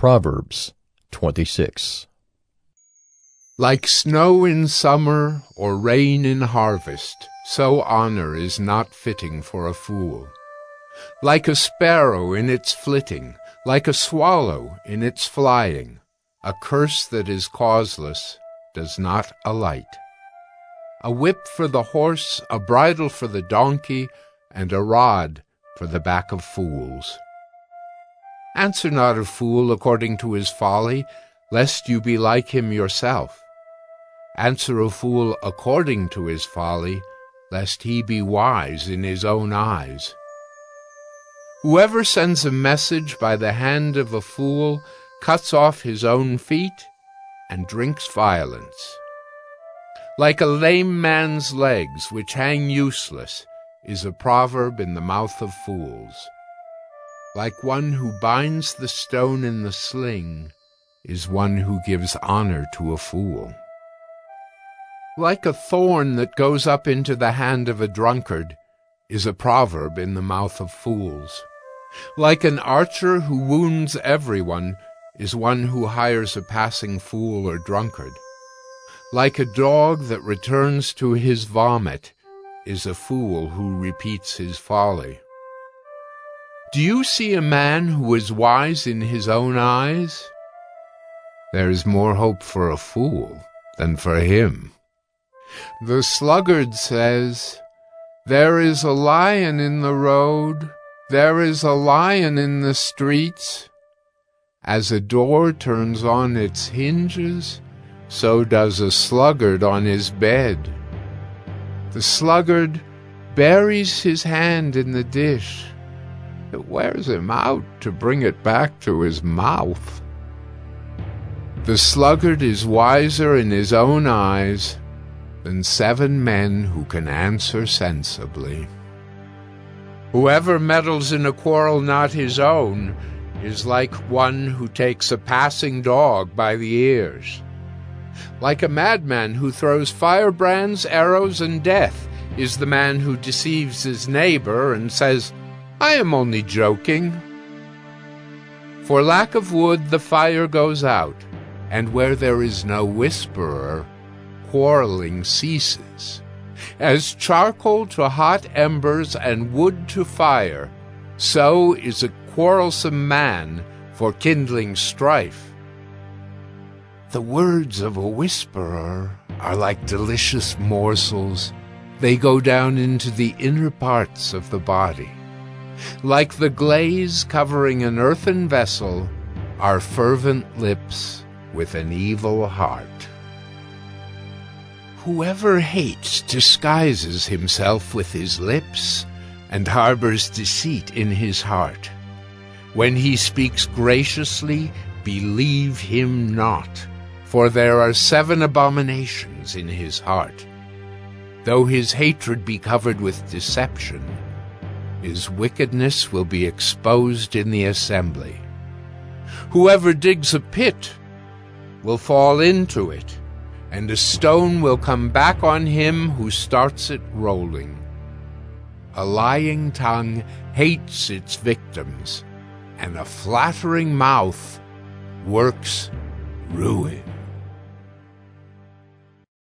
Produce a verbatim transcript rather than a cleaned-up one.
Proverbs twenty-six. Like snow in summer or rain in harvest, so honor is not fitting for a fool. Like a sparrow in its flitting, like a swallow in its flying, a curse that is causeless does not alight. A whip for the horse, a bridle for the donkey, and a rod for the back of fools. Answer not a fool according to his folly, lest you be like him yourself. Answer a fool according to his folly, lest he be wise in his own eyes. Whoever sends a message by the hand of a fool cuts off his own feet and drinks violence. Like a lame man's legs, which hang useless, is a proverb in the mouth of fools. Like one who binds the stone in the sling is one who gives honor to a fool. Like a thorn that goes up into the hand of a drunkard is a proverb in the mouth of fools. Like an archer who wounds everyone is one who hires a passing fool or drunkard. Like a dog that returns to his vomit is a fool who repeats his folly. Do you see a man who is wise in his own eyes? There is more hope for a fool than for him. The sluggard says, "There is a lion in the road, there is a lion in the streets." As a door turns on its hinges, so does a sluggard on his bed. The sluggard buries his hand in the dish. It wears him out to bring it back to his mouth. The sluggard is wiser in his own eyes than seven men who can answer sensibly. Whoever meddles in a quarrel not his own is like one who takes a passing dog by the ears. Like a madman who throws firebrands, arrows, and death is the man who deceives his neighbor and says, "I am only joking." For lack of wood the fire goes out, and where there is no whisperer, quarreling ceases. As charcoal to hot embers and wood to fire, so is a quarrelsome man for kindling strife. The words of a whisperer are like delicious morsels. They go down into the inner parts of the body. Like the glaze covering an earthen vessel are fervent lips with an evil heart. Whoever hates disguises himself with his lips and harbors deceit in his heart. When he speaks graciously, believe him not, for there are seven abominations in his heart. Though his hatred be covered with deception, his wickedness will be exposed in the assembly. Whoever digs a pit will fall into it, and a stone will come back on him who starts it rolling. A lying tongue hates its victims, and a flattering mouth works ruin.